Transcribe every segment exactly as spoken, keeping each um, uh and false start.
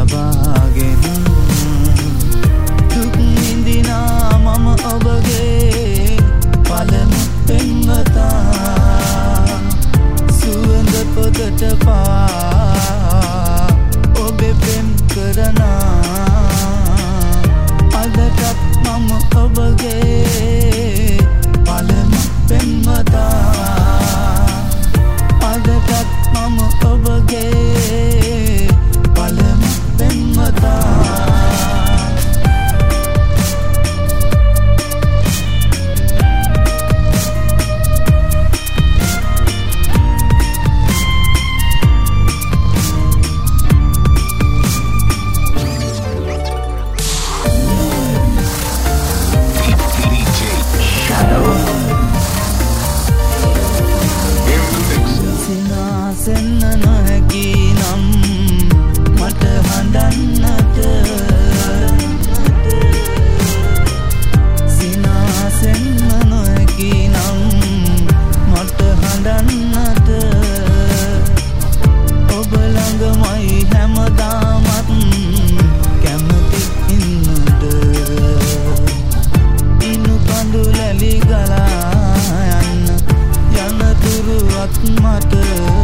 තබාගෙන දුක් විඳිනා මම ඔබගේ පළමු පෙම්වතා සුවඳ පොදට පවා ඔබේ පෙම් කරනා අදටත් මම ඔබගේ පළමු පෙම්වතා අදටත් මම ඔබගේ පළමු පෙම්වතා සිනාසෙන්න නොහැකි නම් මට හඬන්නට සිනාසෙන්න නොහැකි නම් මට හඬන්නට ඔබ ළඟමයි හැමදාමත් කැමති ඉන්නට ඉනු කඳු ලැලි ගලා යන්න යනතුරුවත් මට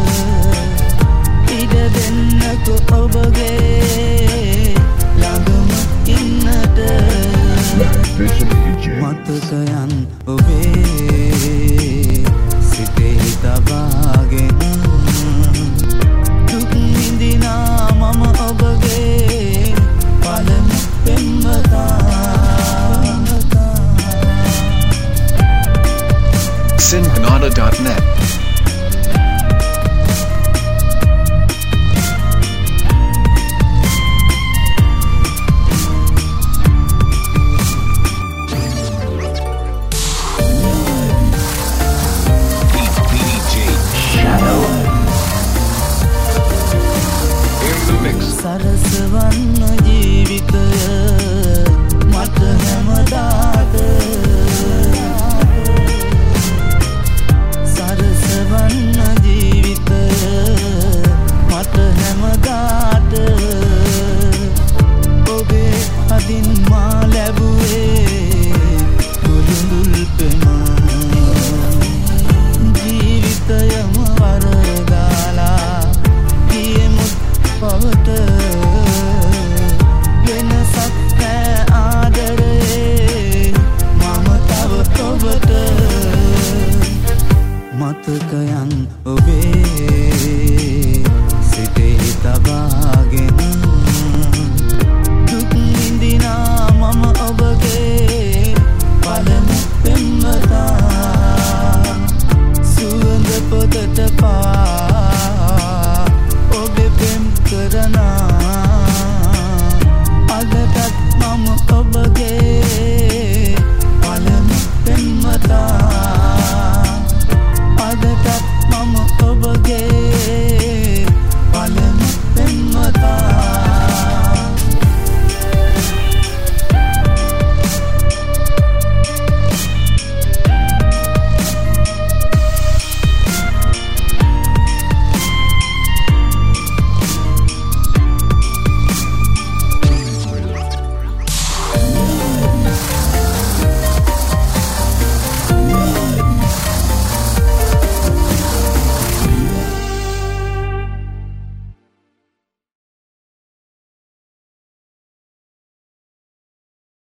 ඉඩ දෙන්නක ඔබගේ ළඟම ඉන්නට මතකයන් ඔබේ සිතෙහි තබාගෙන දුක් විඳිනා මම ඔබගේ පළමු පෙම්වතා Sinpanada dot net සරසවන්න ජීවිතය මට හැමදාට සරසවන්න ජීවිතය මට හැමදාට ඔබේ අදින් මා ලැබුවේ කුළුඳුල් පෙම ජීවිතයම වරදාලා ගියෙමුත් පවට වෙනසක් නෑ ආදරේ මම තව ඔබට මතකයන් ඔබේ සිතෙහි තබාගෙන